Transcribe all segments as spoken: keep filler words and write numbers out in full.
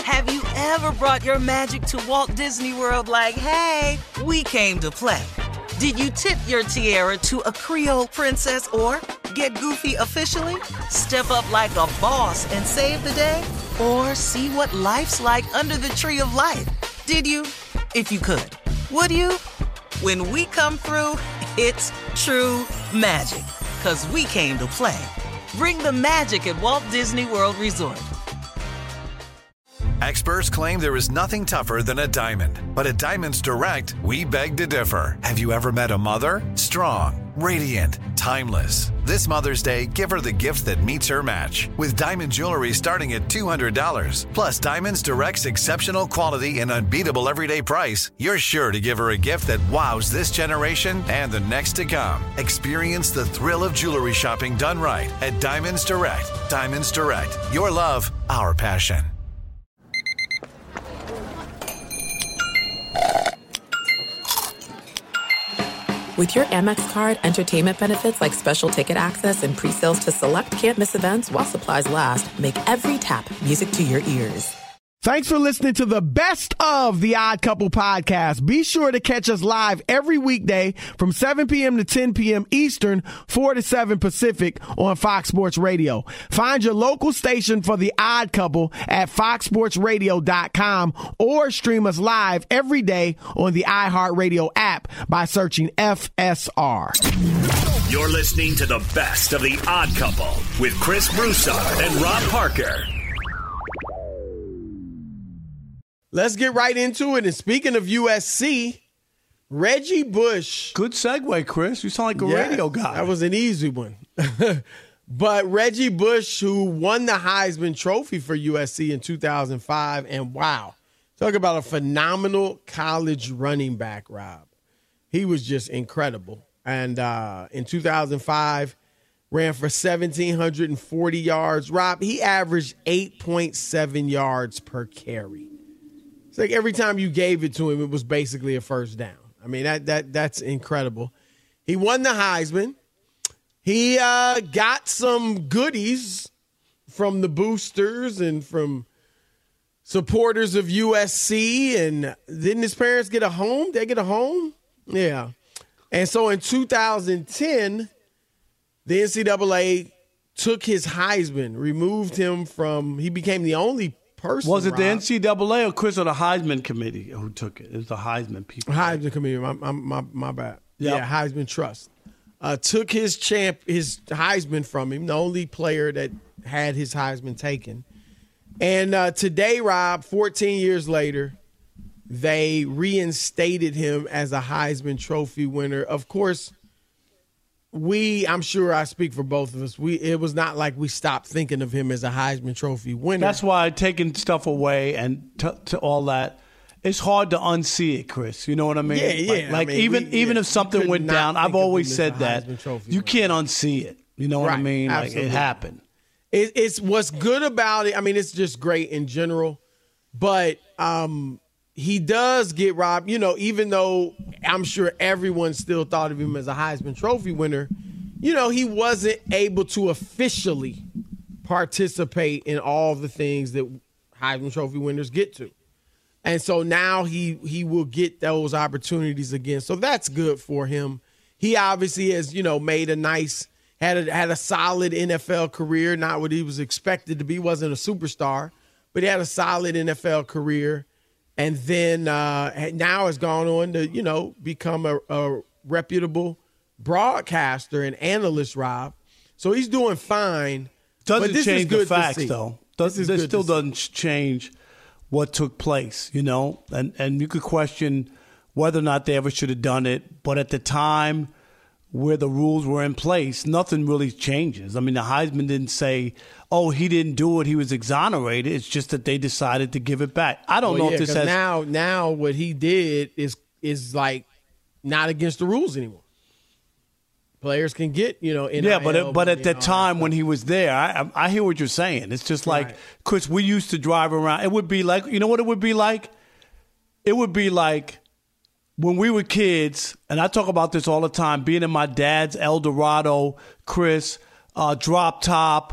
Have you ever brought your magic to Walt Disney World like, hey, we came to play? Did you tip your tiara to a Creole princess or get goofy officially? Step up like a boss and save the day? Or see what life's like under the tree of life? Did you? If you could. Would you? When we come through, it's true magic. 'Cause we came to play. Bring the magic at Walt Disney World Resort. Experts claim there is nothing tougher than a diamond. But at Diamonds Direct, we beg to differ. Have you ever met a mother? Strong, radiant, timeless. This Mother's Day, give her the gift that meets her match. With diamond jewelry starting at two hundred dollars. Plus Diamonds Direct's exceptional quality and unbeatable everyday price, you're sure to give her a gift that wows this generation and the next to come. Experience the thrill of jewelry shopping done right at Diamonds Direct. Diamonds Direct. Your love, our passion. With your Amex card, entertainment benefits like special ticket access and pre-sales to select can't-miss events while supplies last make every tap music to your ears. Thanks for listening to the best of the Odd Couple podcast. Be sure to catch us live every weekday from seven p.m. to ten p.m. Eastern, four to seven Pacific on Fox Sports Radio. Find your local station for the Odd Couple at fox sports radio dot com or stream us live every day on the iHeartRadio app by searching F S R. You're listening to the best of the Odd Couple with Chris Broussard and Rob Parker. Let's get right into it. And speaking of U S C, Reggie Bush. Good segue, Chris. You sound like a yeah, radio guy. That was an easy one. But Reggie Bush, who won the Heisman Trophy for U S C in two thousand five, and wow, talk about a phenomenal college running back, Rob. He was just incredible. And uh, in two thousand five, ran for one thousand seven hundred forty yards. Rob, he averaged eight point seven yards per carry. It's like every time you gave it to him, it was basically a first down. I mean, that that that's incredible. He won the Heisman. He uh, got some goodies from the boosters and from supporters of U S C. And didn't his parents get a home? They get a home? Yeah. And so in two thousand ten, the N C double A took his Heisman, removed him from – he became the only person. Was it Rob, the N C double A or Chris or the Heisman Committee who took it? It was the Heisman people. Heisman Committee, my, my, my, my bad. Yep. Yeah, Heisman Trust. Uh, took his champ, his Heisman from him, the only player that had his Heisman taken. And uh, today, Rob, fourteen years later, they reinstated him as a Heisman Trophy winner. Of course, we, I'm sure I speak for both of us, we it was not like we stopped thinking of him as a Heisman Trophy winner. That's why taking stuff away and t- to all that, it's hard to unsee it, Chris. You know what I mean? Yeah, yeah. Like, like I mean, even we, even yeah, if something went down, I've always said that you winner. can't unsee it. You know what Right, I mean? Like absolutely. it happened. It, it's what's good about it. I mean, it's just great in general, but um, he does get robbed. You know, even though I'm sure everyone still thought of him as a Heisman Trophy winner, you know, he wasn't able to officially participate in all the things that Heisman Trophy winners get to. And so now he he will get those opportunities again. So that's good for him. He obviously has, you know, made a nice, had a, had a solid N F L career, not what he was expected to be, wasn't a superstar, but he had a solid N F L career. And then uh, now has gone on to, you know, become a, a reputable broadcaster and analyst, Rob. So he's doing fine. Doesn't but this change is good the facts, to see. though. Does, This this is good still to see. doesn't change what took place, you know? And and you could question whether or not they ever should have done it. But at the time where the rules were in place, nothing really changes. I mean, the Heisman didn't say, oh, he didn't do it, he was exonerated. It's just that they decided to give it back. I don't Well, know yeah, if this 'cause has... now now what he did is is like not against the rules anymore. Players can get, you know, N I L Yeah, but it, but money at the and all that time when stuff. he was there, I, I I hear what you're saying. It's just like, Right. Chris, we used to drive around. It would be like, you know what it would be like? It would be like when we were kids, and I talk about this all the time, being in my dad's Eldorado, Chris, uh, drop top,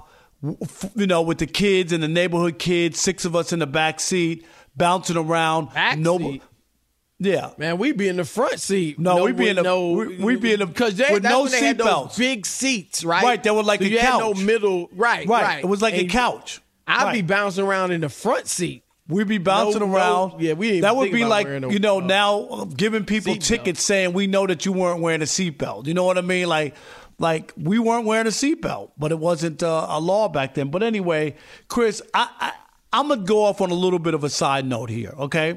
you know, with the kids and the neighborhood kids, six of us in the back seat, bouncing around. Back no, seat? Yeah. Man, we'd be in the front seat. No, no we'd be in the no, we, we'd be in the because they, with that's no when they had those seatbelts. big seats, right? Right, they were like so a you couch. Had no middle, right, Right, right. it was like and a couch. I'd right. be bouncing around in the front seat. We'd be bouncing No, no, around. yeah, we didn't that even would think be about like, wearing a- you know, uh, now giving people seat tickets belt. saying we know that you weren't wearing a seatbelt. You know what I mean? Like, like we weren't wearing a seatbelt, but it wasn't uh, a law back then. But anyway, Chris, I, I, I'm going to go off on a little bit of a side note here, okay?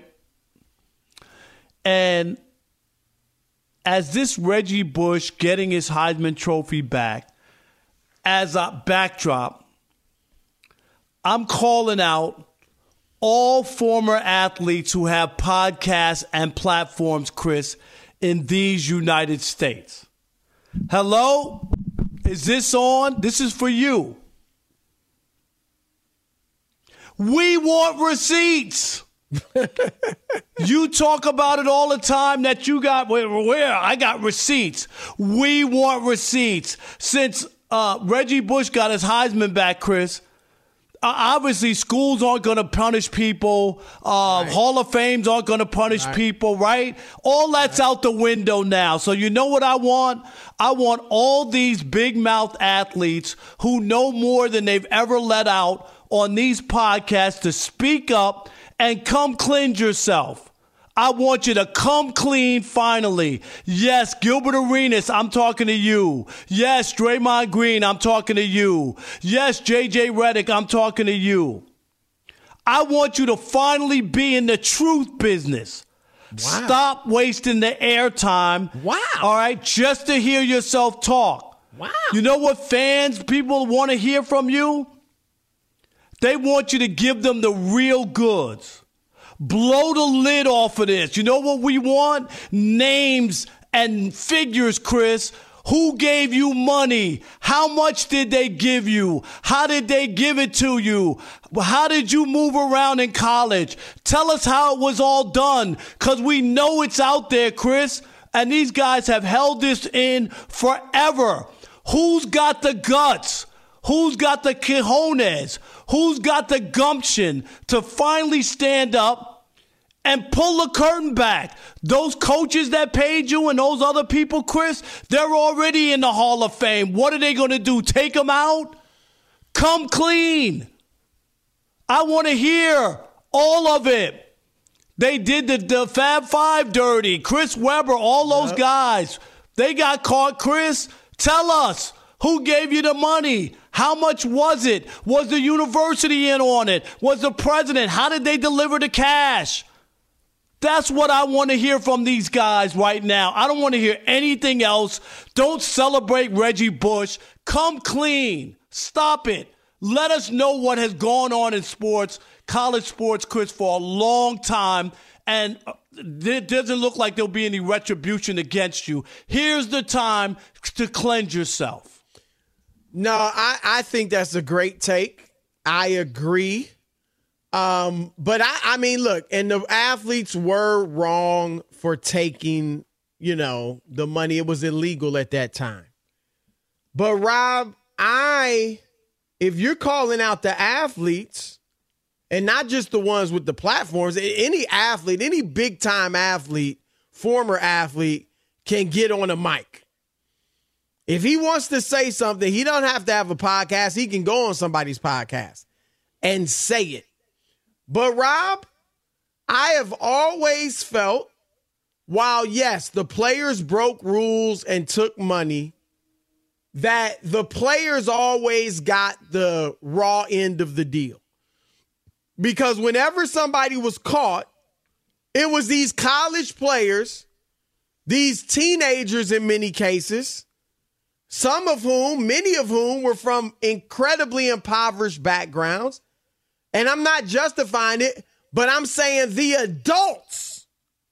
And as this Reggie Bush getting his Heisman Trophy back, as a backdrop, I'm calling out all former athletes who have podcasts and platforms, Chris, in these United States. Hello? Is this on? This is for you. We want receipts. You talk about it all the time that you got, where, where? I got receipts. We want receipts. Since uh, Reggie Bush got his Heisman back, Chris, uh, obviously schools aren't going to punish people. Uh, right. Hall of Fames aren't going to punish right. people, right? All that's right. out the window now. So you know what I want? I want all these big mouth athletes who know more than they've ever let out on these podcasts to speak up and come cleanse yourself. I want you to come clean finally. Yes, Gilbert Arenas, I'm talking to you. Yes, Draymond Green, I'm talking to you. Yes, J J Redick, I'm talking to you. I want you to finally be in the truth business. Wow. Stop wasting the airtime. Wow. All right, just to hear yourself talk. Wow. You know what fans, people want to hear from you? They want you to give them the real goods. Blow the lid off of this. You know what we want? Names and figures, Chris. Who gave you money? How much did they give you? How did they give it to you? How did you move around in college? Tell us how it was all done, because we know it's out there, Chris. And these guys have held this in forever. Who's got the guts? Who's got the cojones? Who's got the gumption to finally stand up and pull the curtain back? Those coaches that paid you and those other people, Chris, they're already in the Hall of Fame. What are they going to do? Take them out? Come clean. I want to hear all of it. They did the, the Fab Five dirty. Chris Webber, all those yep. guys. They got caught, Chris. Tell us. Who gave you the money? How much was it? Was the university in on it? Was the president? How did they deliver the cash? That's what I want to hear from these guys right now. I don't want to hear anything else. Don't celebrate Reggie Bush. Come clean. Stop it. Let us know what has gone on in sports, college sports, Chris, for a long time. And it doesn't look like there'll be any retribution against you. Here's the time to cleanse yourself. No, I, I think that's a great take. I agree. Um, but I, I mean, look, and the athletes were wrong for taking, you know, the money. It was illegal at that time. But Rob, I, if you're calling out the athletes and not just the ones with the platforms, any athlete, any big time athlete, former athlete can get on a mic. If he wants to say something, he don't have to have a podcast. He can go on somebody's podcast and say it. But Rob, I have always felt, while yes, the players broke rules and took money, that the players always got the raw end of the deal. Because whenever somebody was caught, it was these college players, these teenagers in many cases, some of whom, many of whom were from incredibly impoverished backgrounds. And I'm not justifying it, but I'm saying the adults,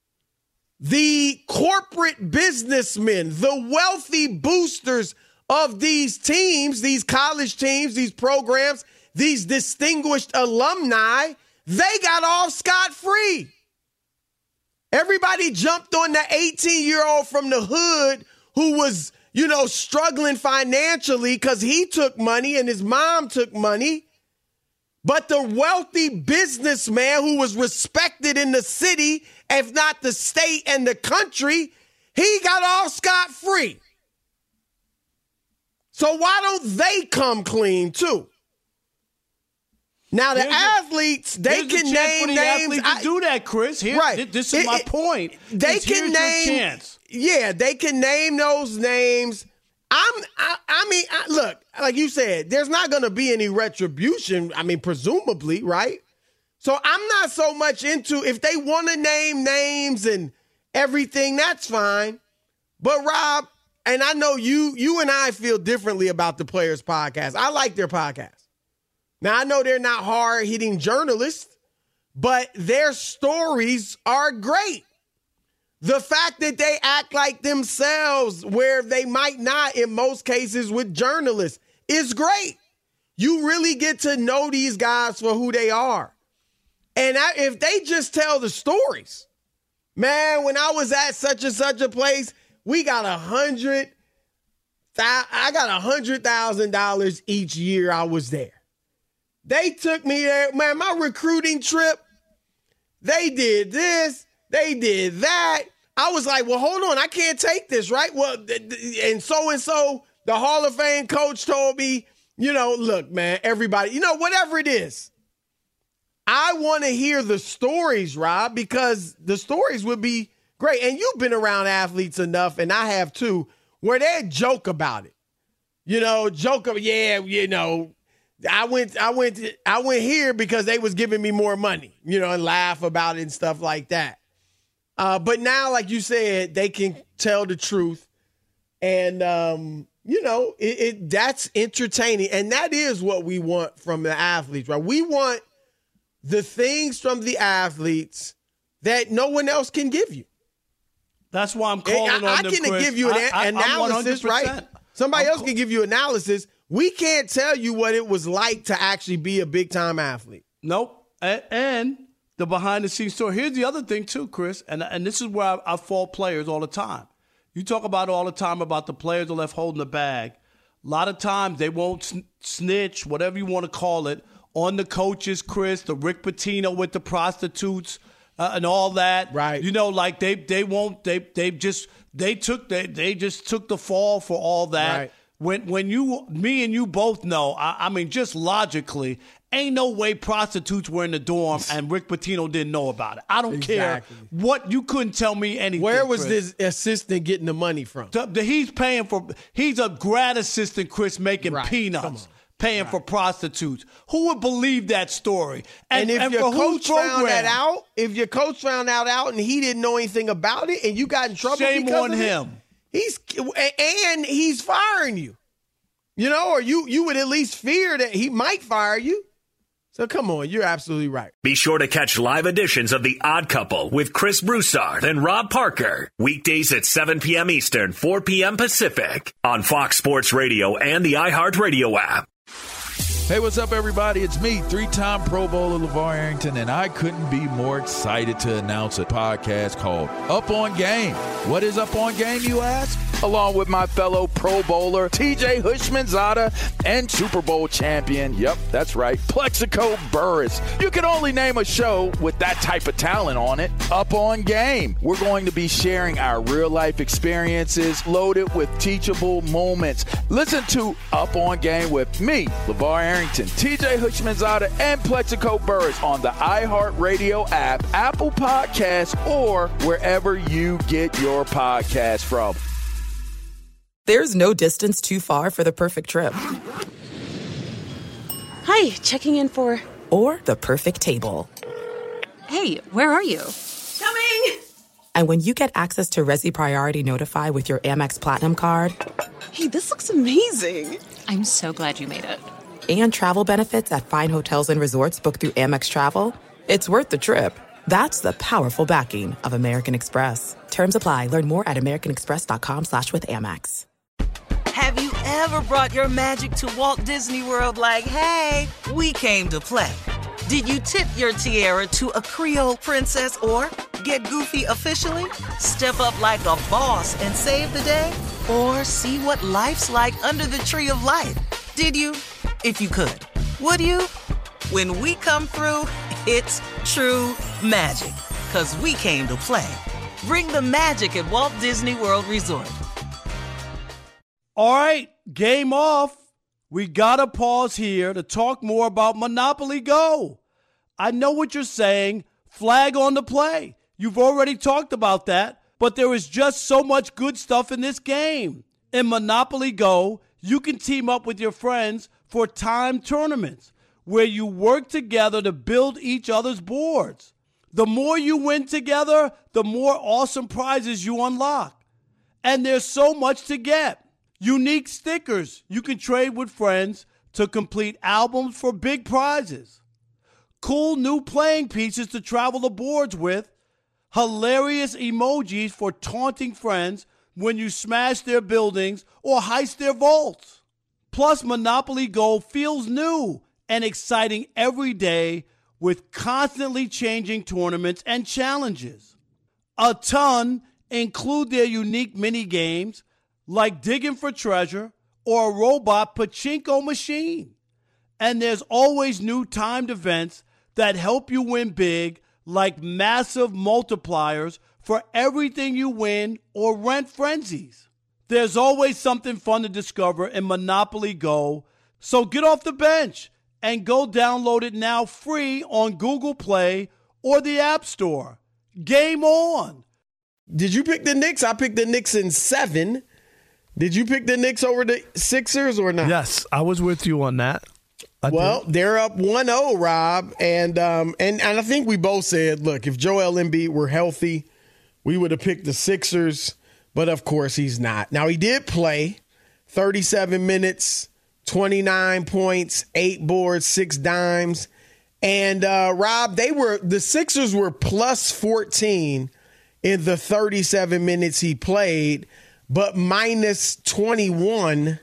the corporate businessmen, the wealthy boosters of these teams, these college teams, these programs, these distinguished alumni, they got off scot-free. Everybody jumped on the eighteen-year-old from the hood who was you know, struggling financially because he took money and his mom took money. But the wealthy businessman who was respected in the city, if not the state and the country, he got all scot-free. So why don't they come clean too? Now the here's athletes, a, they can name the names. I, to do that, Chris. Here, right. th- this is it, my it, point. They it's, can name. chance. Yeah, they can name those names. I'm. I, I mean, I, look, like you said, there's not going to be any retribution. I mean, presumably, right? So I'm not so much into if they want to name names and everything. That's fine. But Rob, and I know you, you and I feel differently about the Players Podcast. I like their podcast. Now, I know they're not hard-hitting journalists, but their stories are great. The fact that they act like themselves where they might not in most cases with journalists is great. You really get to know these guys for who they are. And I, if they just tell the stories, man, when I was at such and such a place, we got a hundred, I got a hundred thousand dollars each year I was there. They took me there. Man, my recruiting trip, they did this, they did that. I was like, well, hold on, I can't take this, right? Well, and so-and-so, the Hall of Fame coach told me, you know, look, man, everybody, you know, whatever it is. I want to hear the stories, Rob, because the stories would be great. And you've been around athletes enough, and I have too, where they joke about it. You know, joke of, yeah, you know, I went, I went, to, I went here because they was giving me more money, you know, and laugh about it and stuff like that. Uh, but now, like you said, they can tell the truth, and um, you know, it, it that's entertaining, and that is what we want from the athletes, right? We want the things from the athletes that no one else can give you. That's why I'm calling I, on I them, can Chris. give you an I, I, analysis, right? Somebody I'm else can give you analysis. We can't tell you what it was like to actually be a big-time athlete. Nope. And, and the behind-the-scenes story. Here's the other thing, too, Chris, and, and this is where I, I fault players all the time. You talk about all the time about the players are left holding the bag. A lot of times they won't sn- snitch, whatever you want to call it, on the coaches, Chris, the Rick Pitino with the prostitutes uh, and all that. Right. You know, like they they won't, they they just, they took, they, they just took the fall for all that. Right. When when you, me and you both know, I, I mean, just logically, ain't no way prostitutes were in the dorm and Rick Pitino didn't know about it. I don't Exactly. care what, you couldn't tell me anything. Where was Chris. this assistant getting the money from? The, the, he's paying for, he's a grad assistant, Chris, making Right. peanuts, paying right. for prostitutes. Who would believe that story? And, and if and your for coach found program? that out, if your coach found that out and he didn't know anything about it and you got in trouble Shame because on of him. It, he's and he's firing you. You know, or you you would at least fear that he might fire you. So come on, you're absolutely right. Be sure to catch live editions of The Odd Couple with Chris Broussard and Rob Parker. Weekdays at seven p.m. Eastern, four p.m. Pacific on Fox Sports Radio and the iHeartRadio app. Hey, what's up, everybody? It's me, three-time Pro Bowler LeVar Arrington, and I couldn't be more excited to announce a podcast called Up On Game. What is Up On Game, you ask? Along with my fellow Pro Bowler, T J Hushmanzada, and Super Bowl champion, yep, that's right, Plexico Burress. You can only name a show with that type of talent on it. Up On Game. We're going to be sharing our real-life experiences loaded with teachable moments. Listen to Up On Game with me, LeVar Arrington, T J Hushmanzada, and Plexico Burress on the iHeartRadio app, Apple Podcasts, or wherever you get your podcasts from. There's no distance too far for the perfect trip. Hi, checking in for... Or the perfect table. Hey, where are you? Coming! And when you get access to Resi Priority Notify with your Amex Platinum card... Hey, this looks amazing! I'm so glad you made it. And travel benefits at fine hotels and resorts booked through Amex Travel, it's worth the trip. That's the powerful backing of American Express. Terms apply. Learn more at americanexpress.com slash with Amex. Have you ever brought your magic to Walt Disney World like, hey, we came to play? Did you tip your tiara to a Creole princess or get goofy officially? Step up like a boss and save the day? Or see what life's like under the tree of life. Did you? If you could. Would you? When we come through, it's true magic. 'Cause we came to play. Bring the magic at Walt Disney World Resort. All right, game off. We got to pause here to talk more about Monopoly Go. I know what you're saying. Flag on the play. You've already talked about that, but there is just so much good stuff in this game. In Monopoly Go, you can team up with your friends for timed tournaments where you work together to build each other's boards. The more you win together, the more awesome prizes you unlock. And there's so much to get. Unique stickers you can trade with friends to complete albums for big prizes. Cool new playing pieces to travel the boards with. Hilarious emojis for taunting friends when you smash their buildings or heist their vaults. Plus, Monopoly Go feels new and exciting every day with constantly changing tournaments and challenges. A ton include their unique mini games like digging for treasure or a robot pachinko machine. And there's always new timed events that help you win big, like massive multipliers for everything you win or rent frenzies. There's always something fun to discover in Monopoly Go, so get off the bench and go download it now free on Google Play or the App Store. Game on! Did you pick the Knicks? I picked the Knicks in seven. Did you pick the Knicks over the Sixers or not? Yes, I was with you on that. I well, did. They're up one oh, Rob. And, um, and, and I think we both said, look, if Joel Embiid were healthy, we would have picked the Sixers. But, of course, he's not. Now, he did play thirty-seven minutes, twenty-nine points, eight boards, six dimes. And, uh, Rob, they were the Sixers were plus fourteen in the thirty-seven minutes he played, but minus twenty-one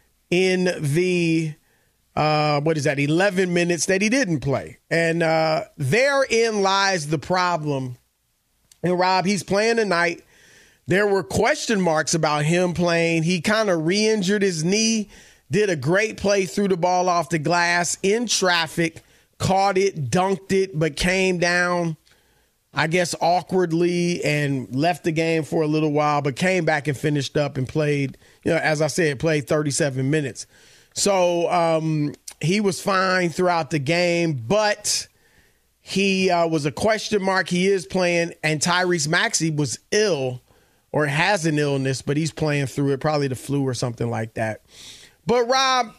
in the, uh, what is that, eleven minutes that he didn't play. And uh, therein lies the problem. And, Rob, he's playing tonight. There were question marks about him playing. He kind of re-injured his knee, did a great play, threw the ball off the glass in traffic, caught it, dunked it, but came down, I guess, awkwardly and left the game for a little while, but came back and finished up and played, you know, as I said, played thirty-seven minutes. So um, he was fine throughout the game, but he uh, was a question mark. He is playing, and Tyrese Maxey was ill or has an illness, but he's playing through it, probably the flu or something like that. But, Rob,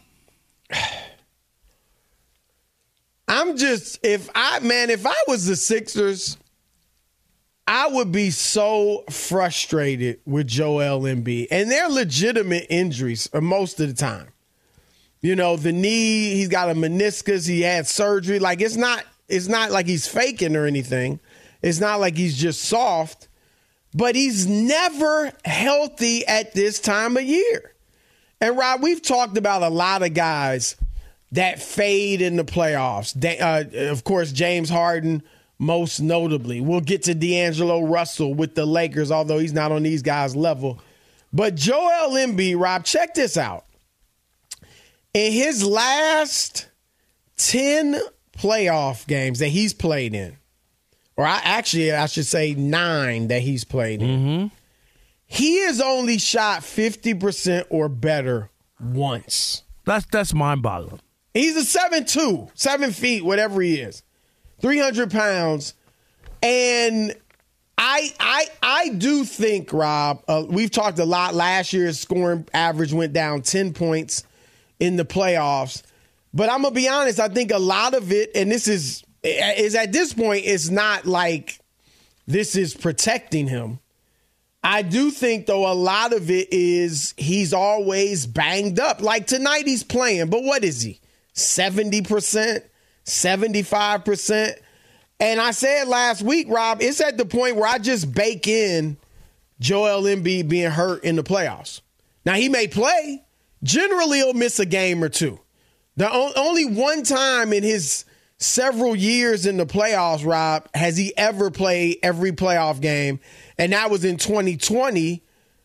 I'm just, if I, man, if I was the Sixers, I would be so frustrated with Joel Embiid. And they're legitimate injuries most of the time. You know, the knee, he's got a meniscus, he had surgery. Like, it's not, it's not like he's faking or anything. It's not like he's just soft. But he's never healthy at this time of year. And, Rob, we've talked about a lot of guys that fade in the playoffs. They, uh, of course, James Harden, most notably. We'll get to D'Angelo Russell with the Lakers, although he's not on these guys' level. But Joel Embiid, Rob, check this out. In his last ten playoff games that he's played in, or I actually, I should say nine that he's played in, mm-hmm. he has only shot fifty percent or better once. That's that's mind-boggling. He's a seven two, seven feet, whatever he is, three hundred pounds. And I I I do think, Rob, uh, we've talked a lot. Last year's scoring average went down ten points in the playoffs. But I'm going to be honest, I think a lot of it, and this is, is at this point, it's not like this is protecting him. I do think, though, a lot of it is he's always banged up. Like tonight he's playing, but what is he? seventy percent, seventy-five percent. And I said last week, Rob, it's at the point where I just bake in Joel Embiid being hurt in the playoffs. Now, he may play. Generally, he'll miss a game or two. The o- only one time in his several years in the playoffs, Rob, has he ever played every playoff game, and that was in twenty twenty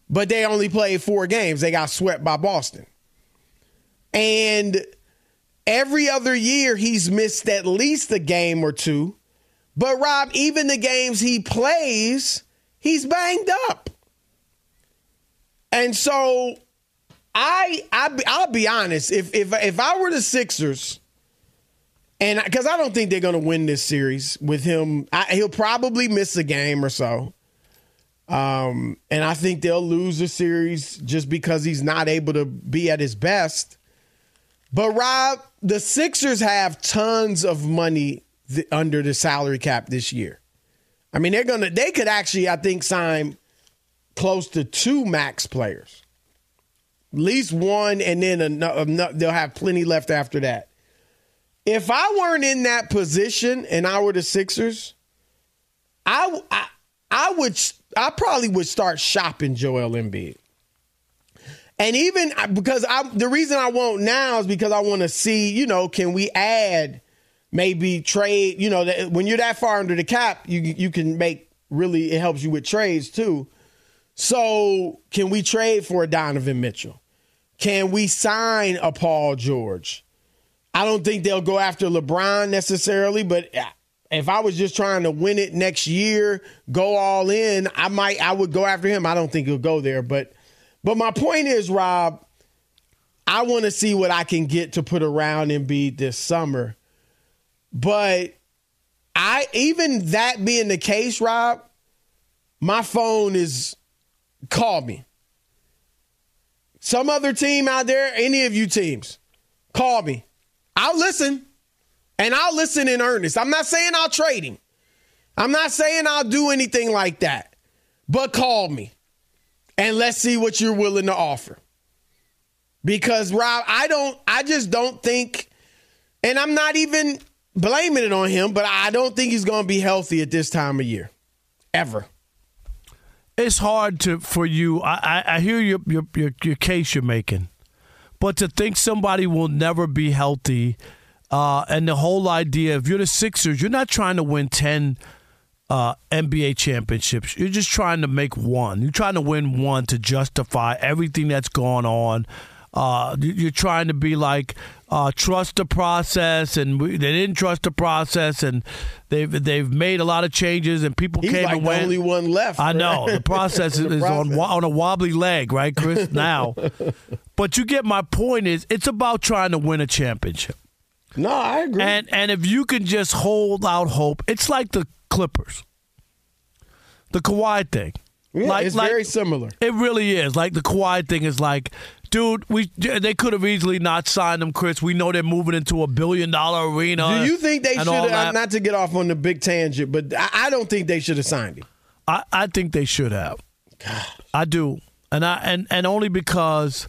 but they only played four games. They got swept by Boston. And every other year, he's missed at least a game or two. But, Rob, even the games he plays, he's banged up. And so I, I I'll be honest. If if if I were the Sixers, and because I don't think they're going to win this series with him, I, he'll probably miss a game or so. Um, and I think they'll lose the series just because he's not able to be at his best. But, Rob, the Sixers have tons of money th- under the salary cap this year. I mean, they're gonna they could actually, I think, sign close to two max players. At least one, and then another, they'll have plenty left after that. If I weren't in that position and I were the Sixers, I, I, I would I probably would start shopping Joel Embiid. And even because I, the reason I won't now is because I want to see, you know, can we add, maybe trade, you know, when you're that far under the cap, you you can make, really, it helps you with trades too. So can we trade for a Donovan Mitchell? Can we sign a Paul George? I don't think they'll go after LeBron necessarily, but if I was just trying to win it next year, go all in, I might, I would go after him. I don't think he'll go there, but But my point is, Rob, I want to see what I can get to put around Embiid this summer. But I, even that being the case, Rob, my phone is, call me. Some other team out there, any of you teams, call me. I'll listen, and I'll listen in earnest. I'm not saying I'll trade him. I'm not saying I'll do anything like that. But call me. And let's see what you're willing to offer. Because, Rob, I don't, I just don't think, and I'm not even blaming it on him, but I don't think he's going to be healthy at this time of year. Ever. It's hard to for you. I, I, I hear your, your your your case you're making. But to think somebody will never be healthy, uh, and the whole idea, if you're the Sixers, you're not trying to win ten Uh, N B A championships. You're just trying to make one. You're trying to win one to justify everything that's going on. Uh, you're trying to be like, uh, trust the process, and we, they didn't trust the process, and they've they've made a lot of changes, and people He's came like and the went. only one left. I right? know the process the is process. on on a wobbly leg, right, Chris? Now, but you get my point. Is it's about trying to win a championship. No, I agree. And and if you can just hold out hope, it's like the Clippers. The Kawhi thing. Yeah, like, it's like, very similar. It really is. Like the Kawhi thing is like, dude, we they could have easily not signed him, Chris. We know they're moving into a billion dollar arena. Do you think they and should all have, that. not to get off on the big tangent, but I, I don't think they should have signed him. I, I think they should have. God. I do. And I and, and only because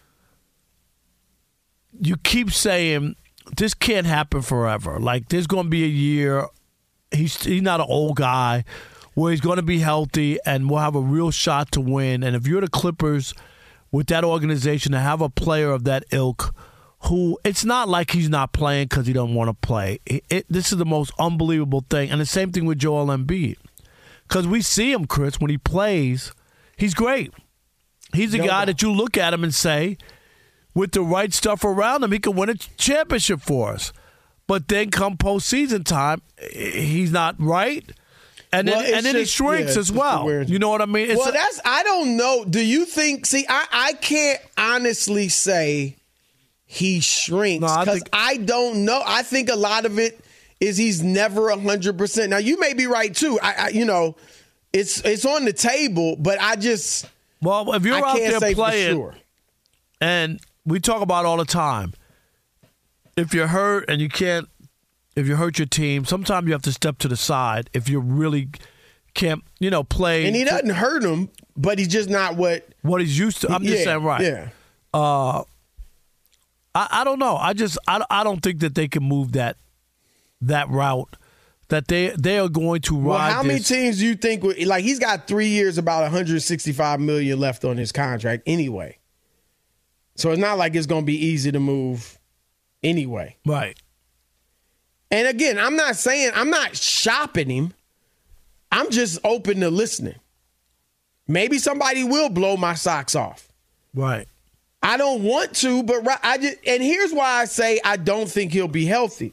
you keep saying this can't happen forever. Like there's gonna be a year, he's he's not an old guy, where he's going to be healthy and we'll have a real shot to win. And if you're the Clippers with that organization to have a player of that ilk who it's not like he's not playing because he don't want to play. It, it, this is the most unbelievable thing. And the same thing with Joel Embiid. Because we see him, Chris, when he plays, he's great. He's a No guy doubt. that you look at him and say, with the right stuff around him, he could win a championship for us. But then come postseason time, he's not right. And then, Well, it's and then he just- shrinks yeah, as it's well. weird. You know what I mean? It's well, a- that's I don't know. Do you think? See, I, I can't honestly say he shrinks No, I because think- I don't know. I think a lot of it is he's never a hundred percent. Now you may be right too. I, I, you know, it's it's on the table, but I just well, if you're I out can't there say playing, for sure. and we talk about all the time, if you're hurt and you can't, if you hurt your team, sometimes you have to step to the side if you really can't, you know, play. And he doesn't hurt him, but he's just not what what he's used to. I'm just yeah, saying, right? Yeah. Uh, I, I don't know. I just I, I don't think that they can move that that route. That they they are going to ride. Well, how many this. teams do you think would like? He's got three years, about one hundred sixty-five million left on his contract anyway. So it's not like it's going to be easy to move anyway. Right. And again, I'm not saying I'm not shopping him. I'm just open to listening. Maybe somebody will blow my socks off. Right. I don't want to, but I just, and here's why I say I don't think he'll be healthy.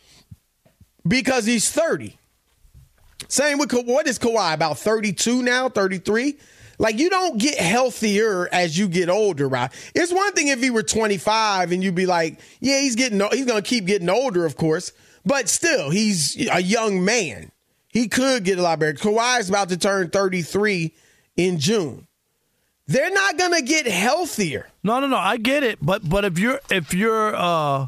Because he's thirty. Same with, what is Kawhi, about thirty-two now, thirty-three? Like, you don't get healthier as you get older, right? It's one thing if he were twenty-five and you'd be like, yeah, he's getting, he's going to keep getting older, of course. But still, he's a young man. He could get a lot better. Kawhi is about to turn thirty-three in June. They're not going to get healthier. No, no, no. I get it. But but if you're if you're uh,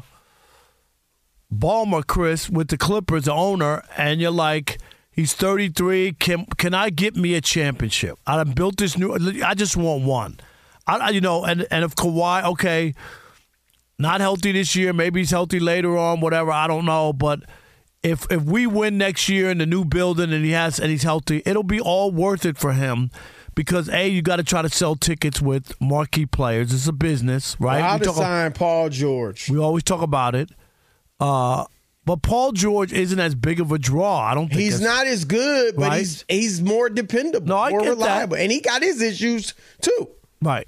Ballmer, Chris, with the Clippers, the owner, and you're like, he's thirty-three, can can I get me a championship? I built this new. I just want one. I, you know, and and if Kawhi, okay, not healthy this year, maybe he's healthy later on, whatever. I don't know, but. If if we win next year in the new building and he has and he's healthy, it'll be all worth it for him because A, you got to try to sell tickets with marquee players. It's a business, right? How we to sign about, Paul George. We always talk about it, uh, but Paul George isn't as big of a draw. I don't think he's not as good, but right? he's he's more dependable, no, I more get reliable, that. and he got his issues too, right?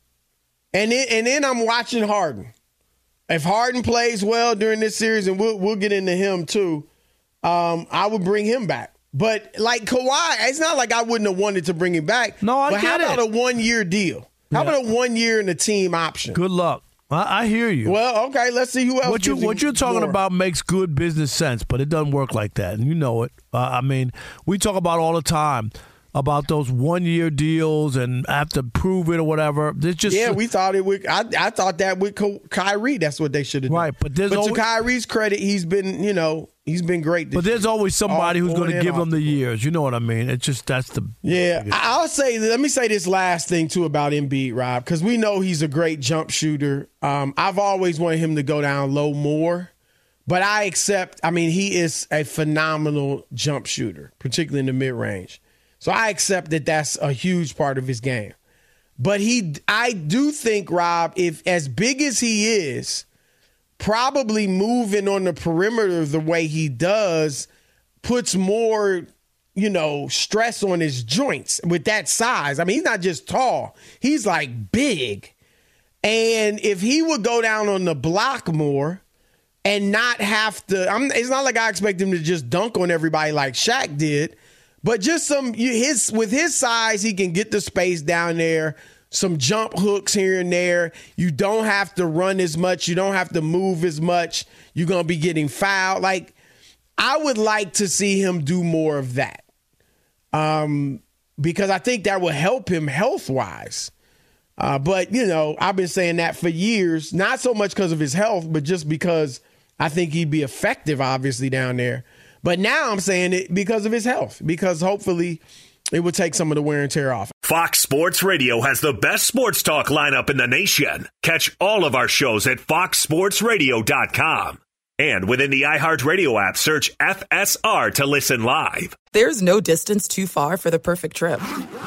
And then, and then I'm watching Harden. If Harden plays well during this series, and we'll we'll get into him too, um, I would bring him back. But like Kawhi, it's not like I wouldn't have wanted to bring him back. No, I but get how about it. a one year deal? How Yeah. about a one year and a team option? Good luck. I, I hear you. Well, okay, let's see who else. What you gives him what you're talking more. about makes good business sense, but it doesn't work like that, and you know it. Uh, I mean, we talk about all the time about those one year deals and have to prove it or whatever. There's just Yeah, we thought it would. I, I thought that with Ky- Kyrie, that's what they should have done. Right, but there's but always, to Kyrie's credit, he's been, you know, he's been great. This but there's year. always somebody All who's going on to and give off them the the court. years. You know what I mean? It's just that's the Yeah, I- I'll say. Let me say this last thing too about Embiid, Rob, because we know he's a great jump shooter. Um, I've always wanted him to go down low more, but I accept. I mean, he is a phenomenal jump shooter, particularly in the mid range. So I accept that that's a huge part of his game. But he, I do think, Rob, if as big as he is, probably moving on the perimeter the way he does puts more, you know, stress on his joints with that size. I mean, he's not just tall. He's like big. And if he would go down on the block more and not have to, I'm, it's not like I expect him to just dunk on everybody like Shaq did. But just some his with his size, he can get the space down there, some jump hooks here and there. You don't have to run as much. You don't have to move as much. You're going to be getting fouled. Like, I would like to see him do more of that um, because I think that will help him health-wise. Uh, but, you know, I've been saying that for years, not so much because of his health, but just because I think he'd be effective, obviously, down there. But now I'm saying it because of his health, because hopefully it will take some of the wear and tear off. Fox Sports Radio has the best sports talk lineup in the nation. Catch all of our shows at fox sports radio dot com. And within the iHeartRadio app, search F S R to listen live. There's no distance too far for the perfect trip.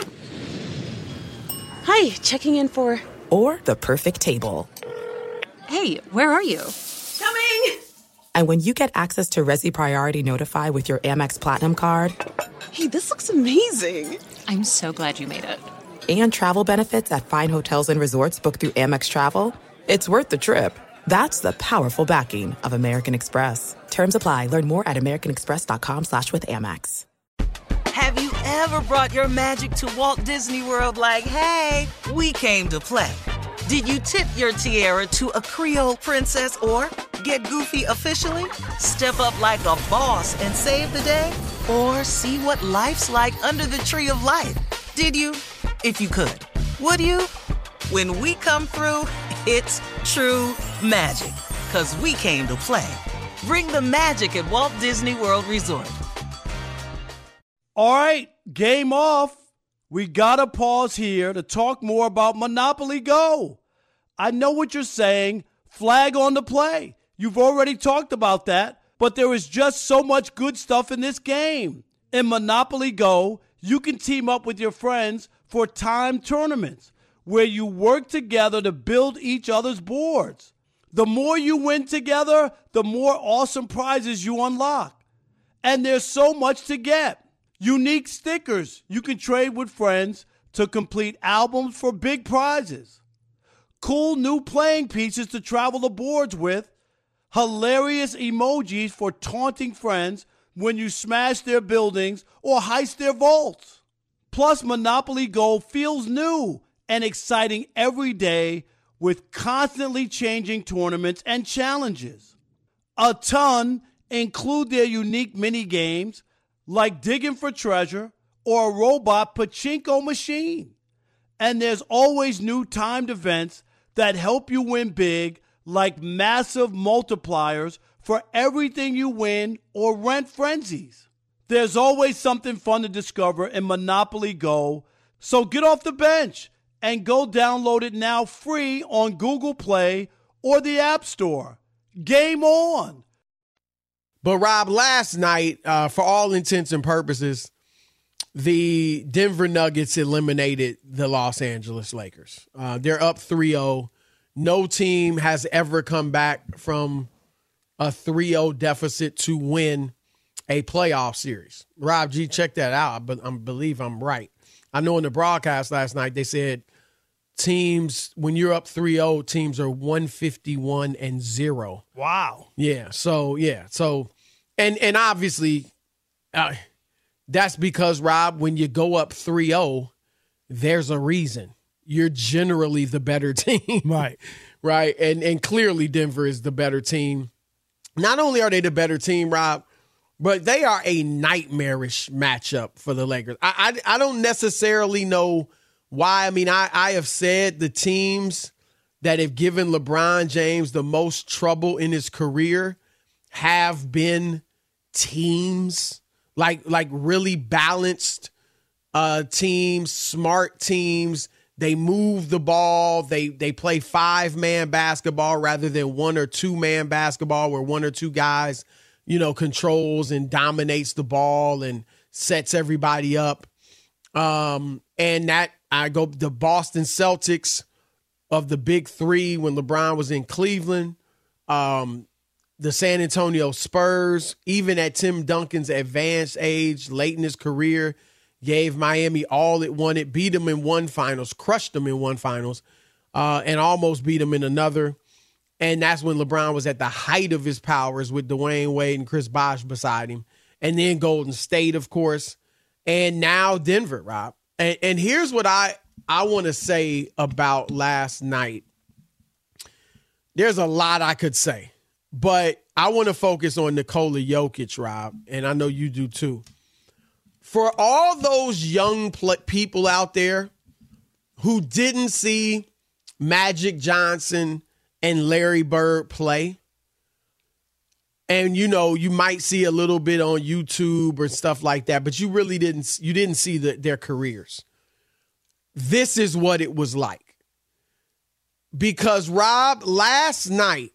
Hi, checking in for... Or the perfect table. Hey, where are you? Coming! And when you get access to Resi Priority Notify with your Amex Platinum card... Hey, this looks amazing! I'm so glad you made it. And travel benefits at fine hotels and resorts booked through Amex Travel, it's worth the trip. That's the powerful backing of American Express. Terms apply. Learn more at americanexpress.com slash with Amex. Have you ever brought your magic to Walt Disney World like, hey, we came to play? Did you tip your tiara to a Creole princess or get goofy officially? Step up like a boss and save the day? Or see what life's like under the tree of life? Did you? If you could. Would you? When we come through, it's true magic. 'Cause we came to play. Bring the magic at Walt Disney World Resort. All right, game off. We got to pause here to talk more about Monopoly Go. I know what you're saying. Flag on the play. You've already talked about that, but there is just so much good stuff in this game. In Monopoly Go, you can team up with your friends for timed tournaments where you work together to build each other's boards. The more you win together, the more awesome prizes you unlock. And there's so much to get. Unique stickers you can trade with friends, to complete albums for big prizes, cool new playing pieces to travel the boards with, hilarious emojis for taunting friends when you smash their buildings or heist their vaults. Plus, Monopoly Go feels new and exciting every day with constantly changing tournaments and challenges. A ton include their unique mini games like digging for treasure or a robot pachinko machine. And there's always new timed events that help you win big, like massive multipliers for everything you win or rent frenzies. There's always something fun to discover in Monopoly Go, so get off the bench and go download it now free on Google Play or the App Store. Game on! But, Rob, last night, uh, for all intents and purposes, the Denver Nuggets eliminated the Los Angeles Lakers. Uh, they're up three oh. No team has ever come back from a three oh deficit to win a playoff series. Rob G, check that out. But I believe I'm right. I know in the broadcast last night they said teams, when you're up three oh, teams are one fifty-one and zero. Wow. Yeah. So, yeah. So, and and obviously, uh, that's because, Rob, when you go up three oh, there's a reason. You're generally the better team. Right. Right. And and clearly Denver is the better team. Not only are they the better team, Rob, but they are a nightmarish matchup for the Lakers. I I, I don't necessarily know why. I mean, I, I have said the teams that have given LeBron James the most trouble in his career have been teams, like like really balanced uh, teams, smart teams. They move the ball. They they play five-man basketball rather than one or two-man basketball where one or two guys, you know, controls and dominates the ball and sets everybody up. Um, and that, I go, the Boston Celtics of the big three when LeBron was in Cleveland, um, the San Antonio Spurs, even at Tim Duncan's advanced age, late in his career, gave Miami all it wanted, beat them in one finals, crushed them in one finals, uh, and almost beat them in another. And that's when LeBron was at the height of his powers with Dwayne Wade and Chris Bosh beside him. And then Golden State, of course, and now Denver, Rob. And, and here's what I, I want to say about last night. There's a lot I could say, but I want to focus on Nikola Jokic, Rob, and I know you do too. For all those young pl- people out there who didn't see Magic Johnson and Larry Bird play, and, you know, you might see a little bit on YouTube or stuff like that, but you really didn't, you didn't see the, their careers. This is what it was like. Because, Rob, last night,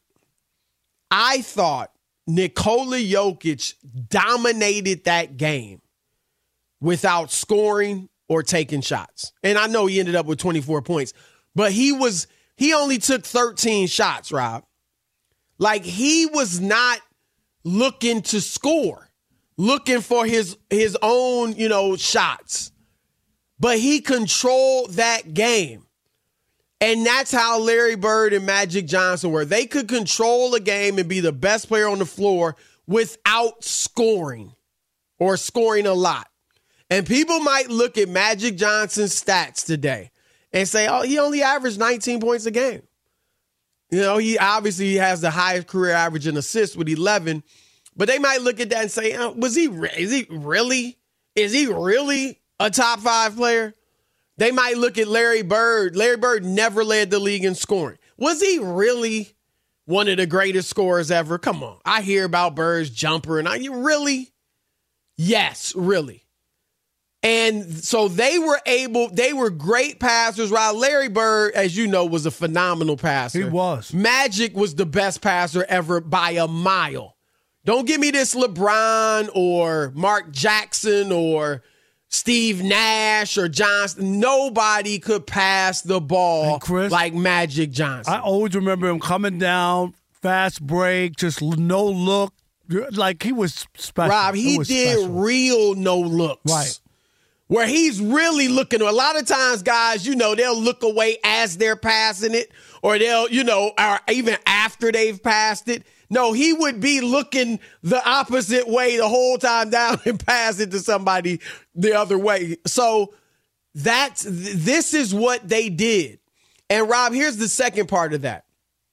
I thought Nikola Jokic dominated that game without scoring or taking shots. And I know he ended up with twenty-four points, but he was, he only took thirteen shots, Rob. Like, he was not looking to score, looking for his, his own, you know, shots. But he controlled that game. And that's how Larry Bird and Magic Johnson were. They could control a game and be the best player on the floor without scoring or scoring a lot. And people might look at Magic Johnson's stats today and say, oh, he only averaged nineteen points a game. You know, he obviously has the highest career average in assists with eleven. But they might look at that and say, oh, was he, is he really, is he really a top five player? They might look at Larry Bird. Larry Bird never led the league in scoring. Was he really one of the greatest scorers ever? Come on. I hear about Bird's jumper, and I, you really? Yes, really. And so they were able, they were great passers. Right? Larry Bird, as you know, was a phenomenal passer. He was. Magic was the best passer ever by a mile. Don't give me this LeBron or Mark Jackson or Steve Nash or Johnson. Nobody could pass the ball Chris, like Magic Johnson. I always remember him coming down, fast break, just no look. Like he was special. Rob, he did special. real no looks. Right. where he's really looking. A lot of times, guys, you know, they'll look away as they're passing it, or they'll, you know, or even after they've passed it. No, he would be looking the opposite way the whole time down and pass it to somebody the other way. So that's, this is what they did. And Rob, here's the second part of that.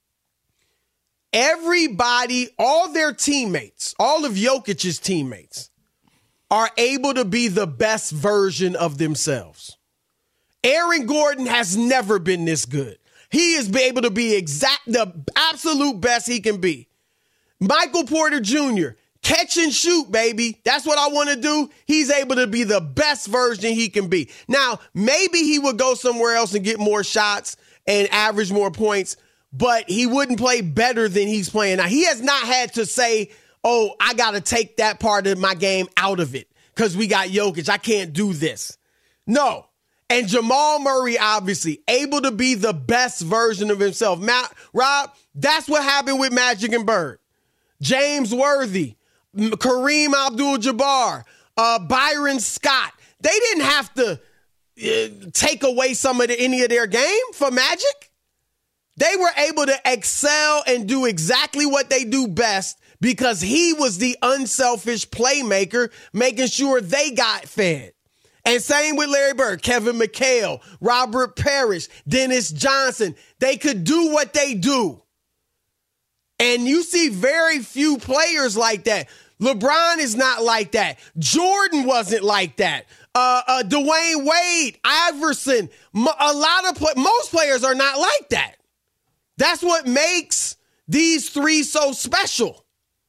Everybody, all their teammates, all of Jokic's teammates are able to be the best version of themselves. Aaron Gordon has never been this good. He is able to be exact, the absolute best he can be. Michael Porter Junior, catch and shoot, baby. That's what I want to do. He's able to be the best version he can be. Now, maybe he would go somewhere else and get more shots and average more points, but he wouldn't play better than he's playing now. He has not had to say, oh, I got to take that part of my game out of it because we got Jokic. I can't do this. No. And Jamal Murray, obviously, able to be the best version of himself. Matt, Rob, that's what happened with Magic and Bird. James Worthy, Kareem Abdul-Jabbar, uh, Byron Scott. They didn't have to uh, take away some of the, any of their game for Magic. They were able to excel and do exactly what they do best because he was the unselfish playmaker, making sure they got fed. And same with Larry Bird, Kevin McHale, Robert Parrish, Dennis Johnson. They could do what they do. And you see very few players like that. LeBron is not like that. Jordan wasn't like that. Uh, uh, Dwayne Wade, Iverson, a lot of play- most players are not like that. That's what makes these three so special.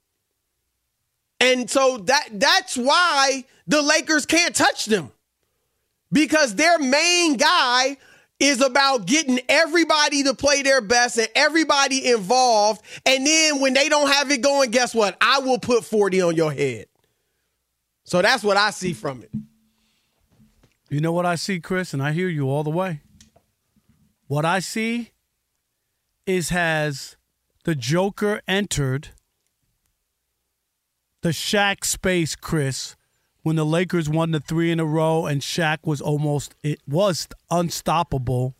And so that that's why the Lakers can't touch them. Because their main guy is about getting everybody to play their best and everybody involved. And then when they don't have it going, guess what? I will put forty on your head. So that's what I see from it. You know what I see, Chris? And I hear you all the way. What I see is has the Joker entered the Shaq space, Chris, when the Lakers won the three in a row and Shaq was almost, it was unstoppable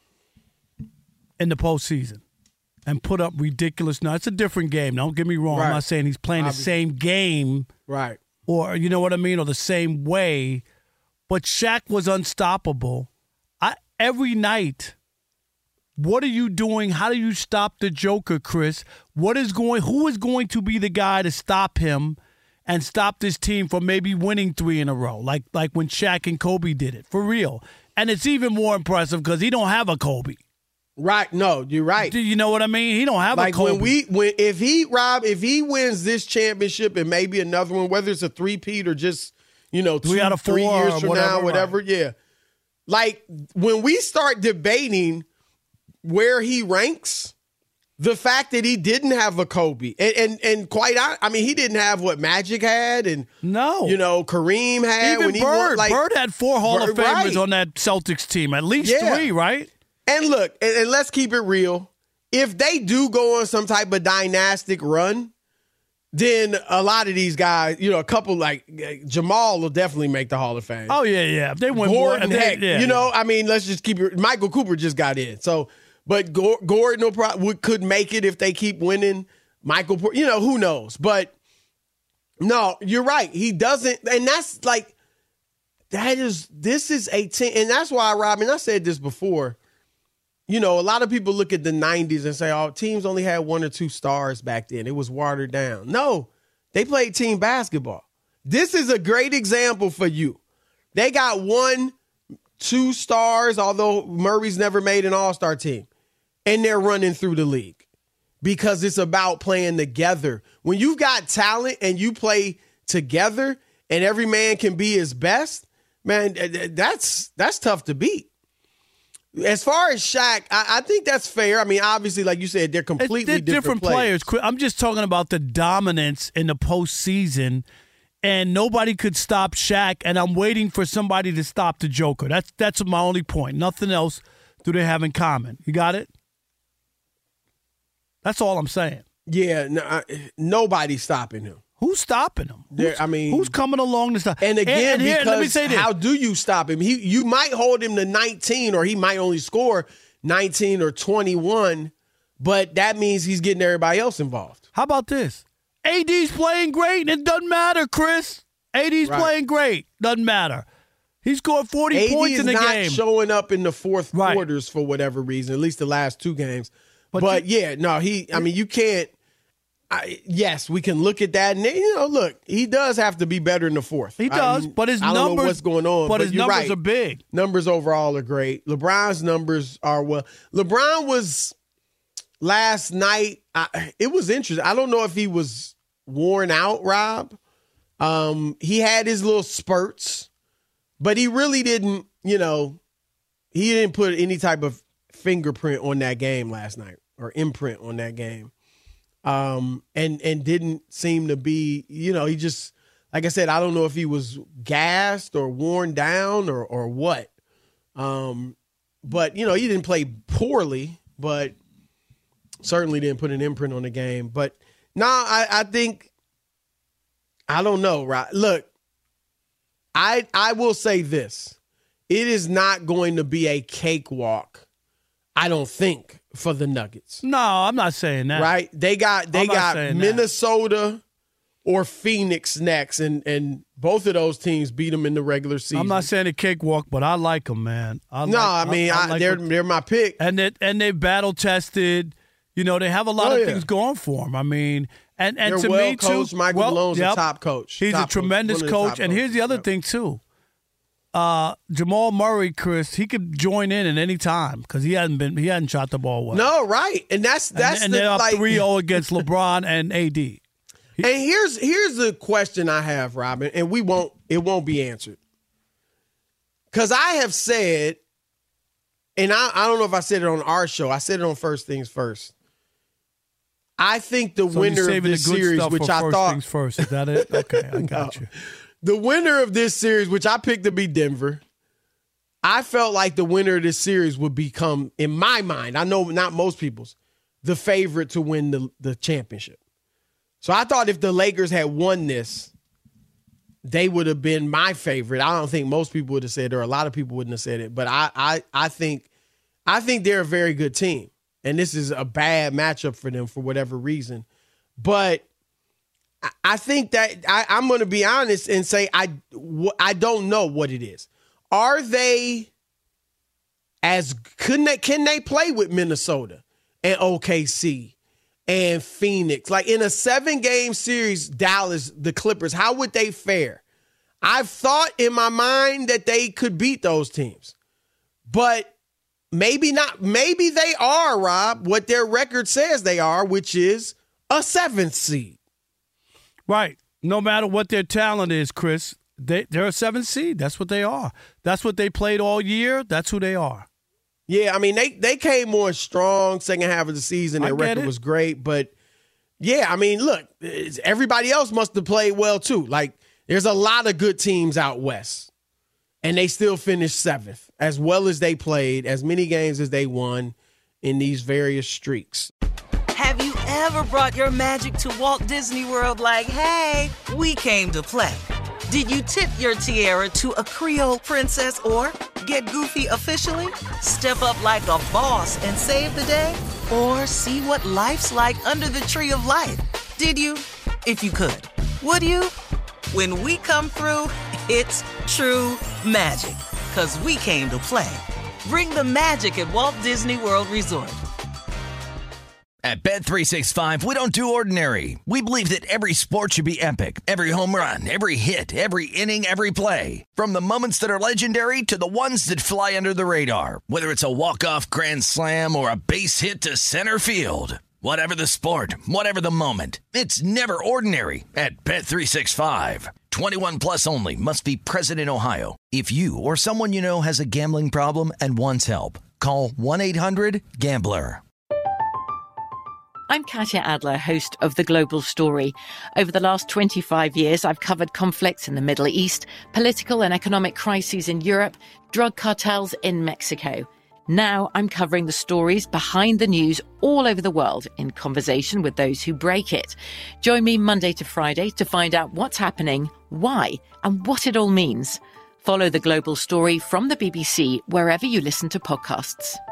in the postseason and put up ridiculous. Now, it's a different game. Don't get me wrong. Right. I'm not saying he's playing Obviously. the same game. Right. Or, you know what I mean, or the same way. But Shaq was unstoppable. I, every night, what are you doing? How do you stop the Joker, Chris? What is going, who is going to be the guy to stop him and stop this team from maybe winning three in a row, like like when Shaq and Kobe did it, for real? And it's even more impressive because he don't have a Kobe. Right? No, you're right. Do you know what I mean? He don't have like a Kobe. When we, when if he Rob, if he wins this championship and maybe another one, whether it's a three-peat or just you know two, three out of four three years from whatever, now, whatever, right. yeah. Like when we start debating where he ranks. The fact that he didn't have a Kobe, and and, and quite, I mean, he didn't have what Magic had, and no, you know, Kareem had. Even when he Bird, won, like, Bird had four Hall Bird, of Famers right. on that Celtics team, at least yeah. three, right? And look, and, and let's keep it real. If they do go on some type of dynastic run, then a lot of these guys, you know, a couple like Jamal will definitely make the Hall of Fame. Oh yeah, yeah. If they win Gordon, more, heck, they, yeah, you know, yeah. I mean, let's just keep it. Michael Cooper just got in, so. But Gordon will probably, could make it if they keep winning. Michael, you know, who knows? But no, you're right. He doesn't. And that's like, that is, this is a team. And that's why, Robin, I said this before. You know, a lot of people look at the nineties and say, oh, teams only had one or two stars back then. It was watered down. No, they played team basketball. This is a great example for you. They got one, two stars, although Murray's never made an all-star team. And they're running through the league because it's about playing together. When you've got talent and you play together and every man can be his best, man, that's that's tough to beat. As far as Shaq, I, I think that's fair. I mean, obviously, like you said, they're completely they're different, different players. players. I'm just talking about the dominance in the postseason, and nobody could stop Shaq, and I'm waiting for somebody to stop the Joker. That's that's my only point. Nothing else do they have in common. You got it? That's all I'm saying. Yeah, no, I, nobody's stopping him. Who's stopping him? Who's, I mean, who's coming along to stop? And again, and, and here, because let me say this. How do you stop him? He, you might hold him to nineteen, or he might only score nineteen or twenty-one, but that means he's getting everybody else involved. How about this? A D's playing great, and it doesn't matter, Chris. A D's right. playing great. Doesn't matter. He scored forty A D points in the is not game. Showing up in the fourth right. quarters for whatever reason, at least the last two games. But, but you, yeah, no, he. I mean, you can't. I, yes, we can look at that, and you know, look, he does have to be better in the fourth. He does, I mean, but his I don't numbers. know what's going on? But, but his you're numbers right. are big. Numbers overall are great. LeBron's numbers are well. LeBron was last night. I, it was interesting. I don't know if he was worn out, Rob. Um, he had his little spurts, but he really didn't. You know, he didn't put any type of fingerprint on that game last night or imprint on that game. Um, and, and didn't seem to be, you know, he just, like I said, I don't know if he was gassed or worn down or, or what. Um, but, you know, he didn't play poorly, but certainly didn't put an imprint on the game. But no, nah, I, I think, I don't know, right? Look, I, I will say this. It is not going to be a cakewalk, I don't think, for the Nuggets. No, I'm not saying that. Right? They got they I'm got Minnesota that. or Phoenix next, and and both of those teams beat them in the regular season. I'm not saying a cakewalk, but I like them, man. I no, like, I mean I, I I, like they're what, they're my pick, and they and they battle tested. You know, they have a lot oh, of yeah. things going for them. I mean, and and they're to well me coached. too, Michael well, Malone's yep, a top coach. He's top a tremendous coach. coach. And here's the other yep. thing too. Uh, Jamal Murray, Chris, he could join in at any time because he hasn't been he hasn't shot the ball well. No, right, and that's that's and, and the, they're up like, three oh against LeBron and A D. He, and here's here's the question I have, Robin, and we won't it won't be answered because I have said, and I I don't know if I said it on our show. I said it on First Things First. I think the so winner of this series, which I first thought things first, is that it? Okay, I got no. you. The winner of this series, which I picked to be Denver, I felt like the winner of this series would become, in my mind, I know not most people's, the favorite to win the, the championship. So I thought if the Lakers had won this, they would have been my favorite. I don't think most people would have said it, or a lot of people wouldn't have said it, but I I I think I think they're a very good team. And this is a bad matchup for them for whatever reason. But I think that I, I'm going to be honest and say I, I don't know what it is. Are they as couldn't they can they play with Minnesota and O K C and Phoenix like in a seven game series? Dallas, the Clippers, how would they fare? I've thought in my mind that they could beat those teams, but maybe not. Maybe they are, Rob, what their record says they are, which is a seventh seed. Right. No matter what their talent is, Chris, they, they're a seventh seed. That's what they are. That's what they played all year. That's who they are. Yeah, I mean, they, they came on strong second half of the season. Their record it. was great. But, yeah, I mean, look, everybody else must have played well, too. Like, there's a lot of good teams out west. And they still finished seventh, as well as they played, as many games as they won in these various streaks. Have you ever brought your magic to Walt Disney World like, hey, we came to play? Did you tip your tiara to a Creole princess or get goofy officially? Step up like a boss and save the day? Or see what life's like under the tree of life? Did you? If you could. Would you? When we come through, it's true magic. 'Cause we came to play. Bring the magic at Walt Disney World Resort. At Bet three sixty-five, we don't do ordinary. We believe that every sport should be epic. Every home run, every hit, every inning, every play. From the moments that are legendary to the ones that fly under the radar. Whether it's a walk-off grand slam or a base hit to center field. Whatever the sport, whatever the moment. It's never ordinary at Bet three sixty-five. twenty-one plus only. Must be present in Ohio. If you or someone you know has a gambling problem and wants help, call one eight hundred gambler. I'm Katya Adler, host of The Global Story. Over the last twenty-five years, I've covered conflicts in the Middle East, political and economic crises in Europe, drug cartels in Mexico. Now I'm covering the stories behind the news all over the world in conversation with those who break it. Join me Monday to Friday to find out what's happening, why, and what it all means. Follow The Global Story from the B B C wherever you listen to podcasts.